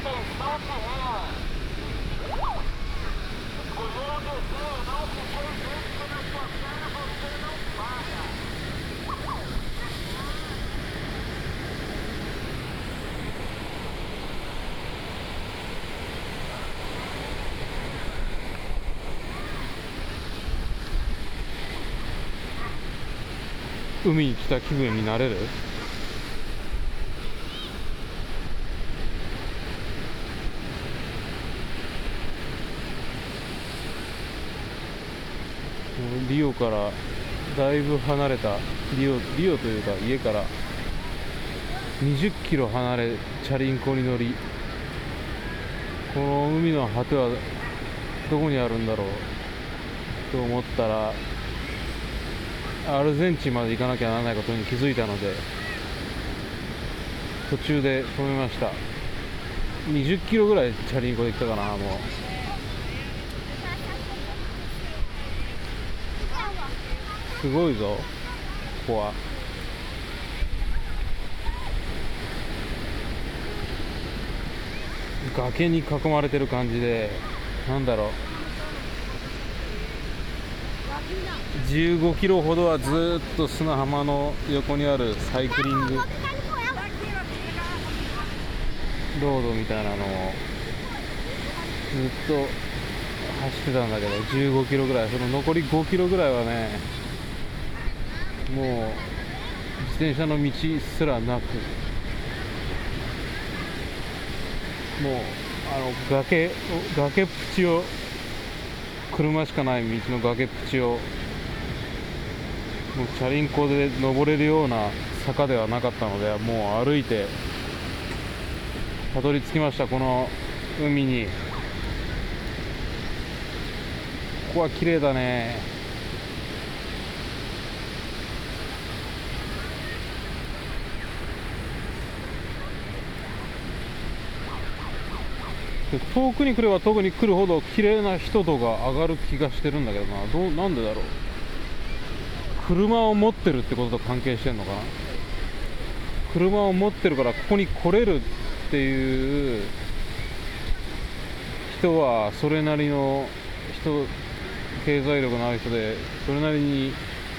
海に来た気分になれる？リオからだいぶ離れたリオというか家から20キロ離れチャリンコに乗り、この海の果てはどこにあるんだろうと思ったらアルゼンチンまで行かなきゃならないことに気づいたので途中で止めました。20キロぐらいチャリンコで来たかな。もうすごいぞここは。崖に囲まれてる感じで、なんだろう、15キロほどはずっと砂浜の横にあるサイクリングロードみたいなのをずっと走ってたんだけど、15キロぐらい、その残り5キロぐらいはね、もう自転車の道すらなく、もう崖っぷちを、車しかない道の崖っぷちをもうチャリンコで登れるような坂ではなかったので、もう歩いてたどり着きました、この海に。ここは綺麗だね。遠くに来れば遠くに来るほど綺麗な人とが上がる気がしてるんだけどな。なんでだろう。車を持ってるってことと関係してんのかな。車を持ってるからここに来れるっていう人はそれなりの経済力のある人で、それなりに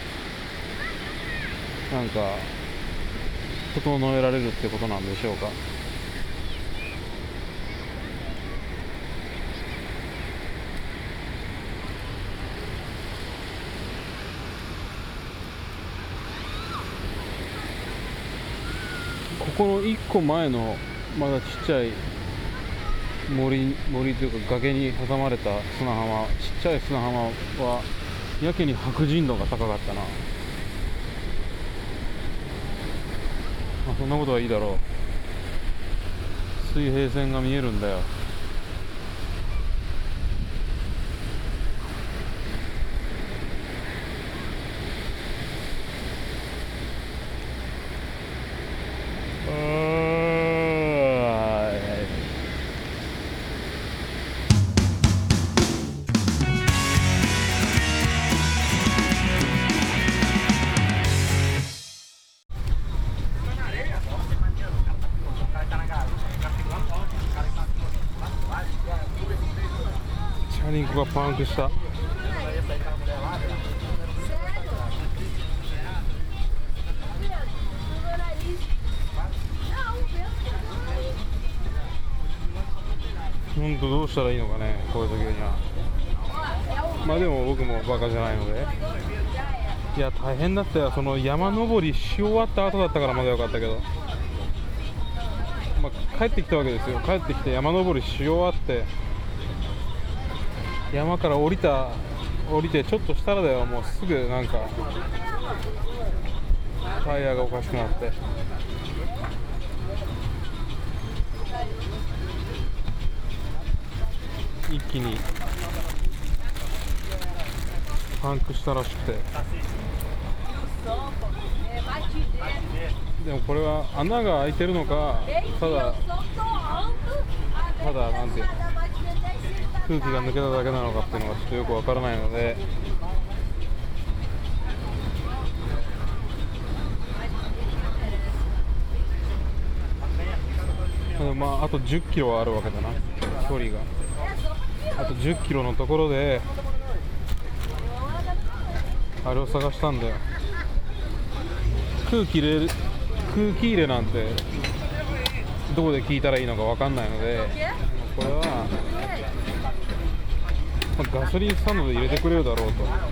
なんか整えられるってことなんでしょうか。ここの1個前のまだちっちゃい森というか崖に挟まれた砂浜、ちっちゃい砂浜はやけに白人度が高かったな。そんなことはいいだろう。水平線が見えるんだよ。チャリンコがパンクした。本当どうしたらいいのかね、こういう時には。まあでも僕もバカじゃないので。いや大変だったよ。その山登りし終わった後だったからまだよかったけど、帰ってきたわけですよ。帰ってきて山登りし終わって、山から降りてちょっとしたらだよ、もうすぐなんかタイヤがおかしくなって、一気にパンクしたらしくて。でもこれは穴が開いてるのか、ただなんていうの、空気が抜けただけなのかっていうのがちょっとよくわからないので、 まああと10キロはあるわけだな、距離が。あと10キロのところであれを探したんだよ。空気入れなんてどこで聞いたらいいのか分かんないので、これは、ガソリンスタンドで入れてくれるだろうと。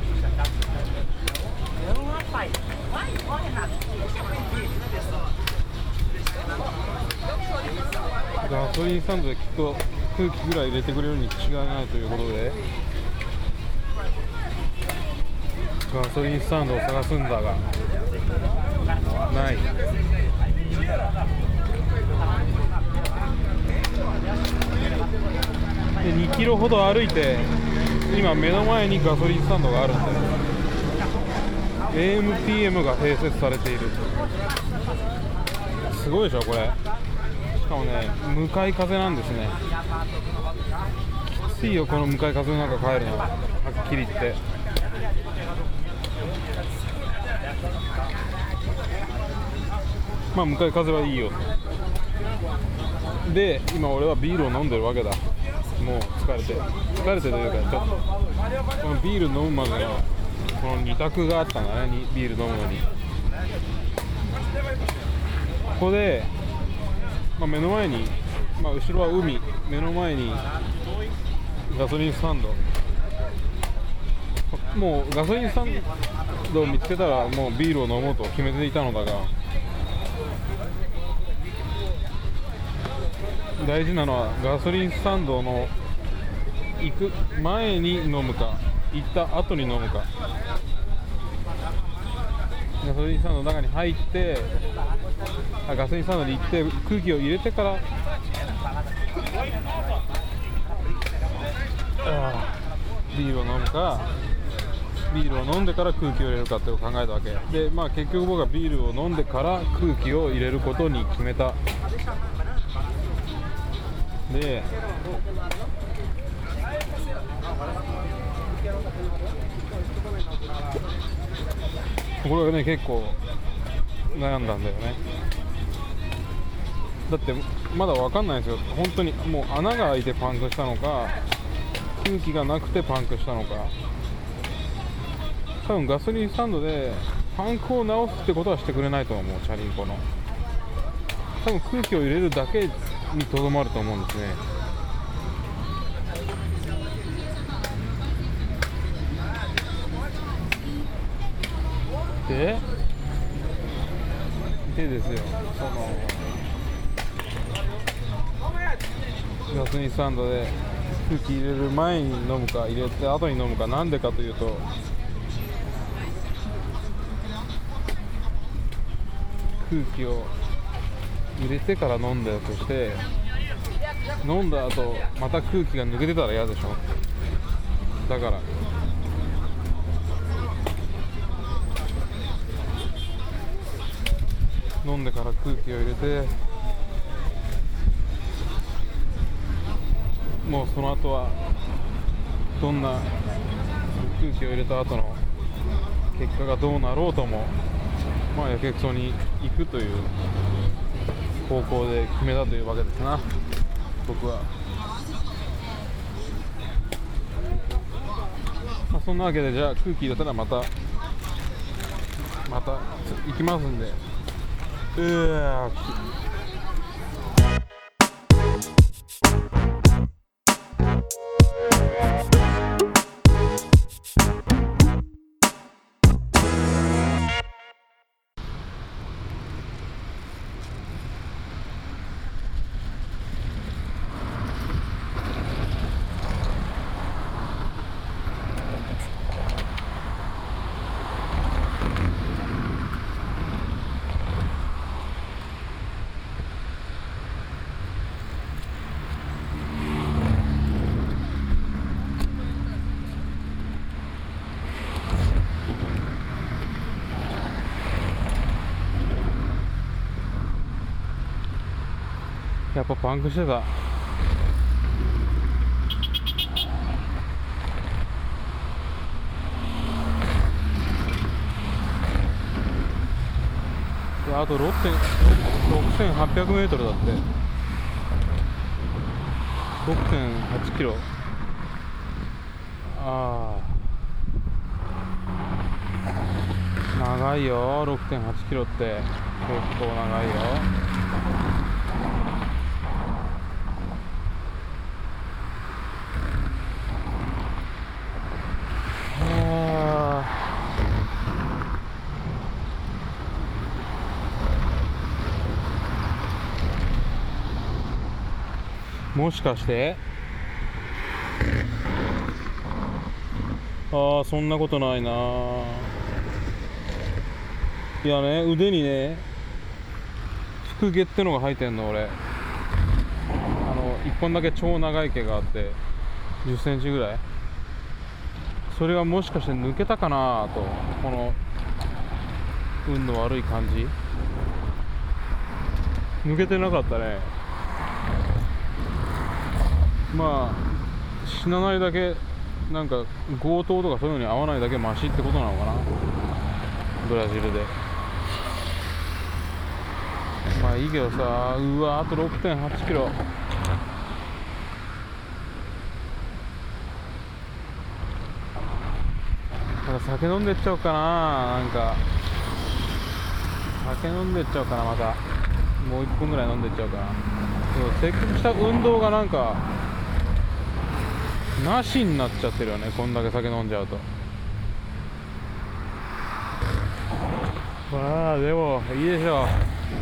ガソリンスタンドできっと空気ぐらい入れてくれるに違いないということで、ガソリンスタンドを探すんだがない。で2キロほど歩いて、今目の前にガソリンスタンドがあるんだよ。 AMPM が併設されている。すごいでしょこれ。しかもね、向かい風なんですね。きついよこの向かい風の中帰るの、はっきり言って。まあ向かい風はいいよ。で今俺はビールを飲んでるわけだ。もう疲れてというか、ちょっとこのビール飲むまでのこの2択があったんだね、ビール飲むのに。ここで、目の前に、後ろは海、目の前にガソリンスタンド。もうガソリンスタンドを見つけたらもうビールを飲もうと決めていたのだが、大事なのはガソリンスタンドの行く前に飲むか行った後に飲むか。ガソリンスタンドの中に入って、ガソリンスタンドに行って空気を入れてからビールを飲むか、ビールを飲んでから空気を入れるかっていうのを考えたわけで、結局僕はビールを飲んでから空気を入れることに決めた。でこれはね結構悩んだんだよね。だってまだ分かんないんですよ、本当に。もう穴が開いてパンクしたのか、空気がなくてパンクしたのか。多分ガソリンスタンドでパンクを直すってことはしてくれないと思う、チャリンコの。多分空気を入れるだけにとどまると思うんですね。でですよ、ガソリンスタンドで空気入れる前に飲むか入れて後に飲むか、なんでかというと、空気を入れてから飲んだとして、飲んだ後また空気が抜けてたら嫌でしょ。だから飲んでから空気を入れて、もうその後はどんな空気を入れた後の結果がどうなろうとも、やけくそに行くという方向で決めたというわけですな、僕は。そんなわけで、じゃあ空気入れたらまた行きますんで。やっぱパンクしてた。あと6800メートルだって。 6.8 キロ。ああ、長いよ。6.8 キロって結構長いよ。もしかしてそんなことないな。いやね、腕にね腹毛ってのが生えてんの。俺1本だけ超長い毛があって10センチぐらい。それがもしかして抜けたかなと、この運の悪い感じ。抜けてなかったね。まあ死なないだけ、なんか強盗とかそういうのに合わないだけマシってことなのかな、ブラジルで。まあいいけどさ、うわ、あと 6.8 キロ。なんか酒飲んでっちゃおうかな。なんか酒飲んでっちゃおうかな。またもう1本ぐらい飲んでっちゃおうかな。せっかくした運動がなんかなしになっちゃってるよね、こんだけ酒飲んじゃうと。まあでもいいでしょう。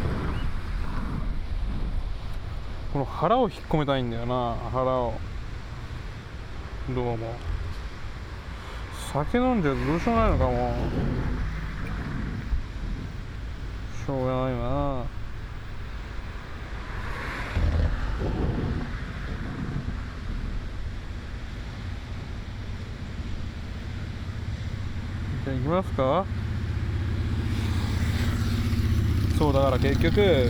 この腹を引っ込めたいんだよな。腹をどうも酒飲んじゃうとどうしようもないのかも。しょうがないな。じゃあ行きますか。そうだから結局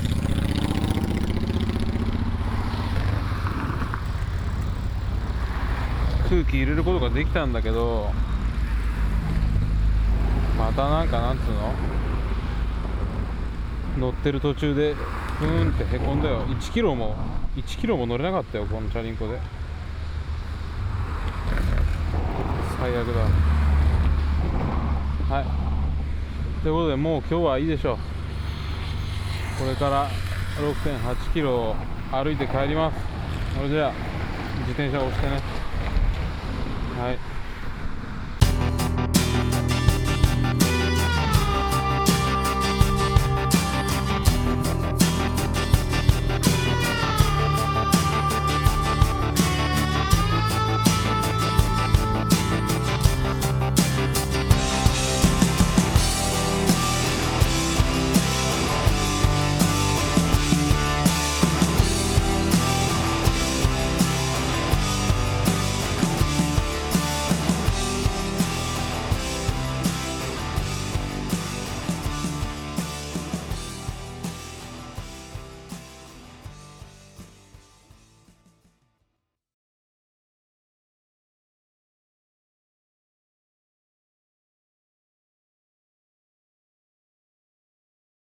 空気入れることができたんだけど、またなんかなんつうの、乗ってる途中でふーんってへこんだよ。1キロも乗れなかったよ、このチャリンコで。最悪だ。はい、ということでもう今日はいいでしょう。これから 6.8 キロを歩いて帰ります。それじゃあ自転車を押してね。はい。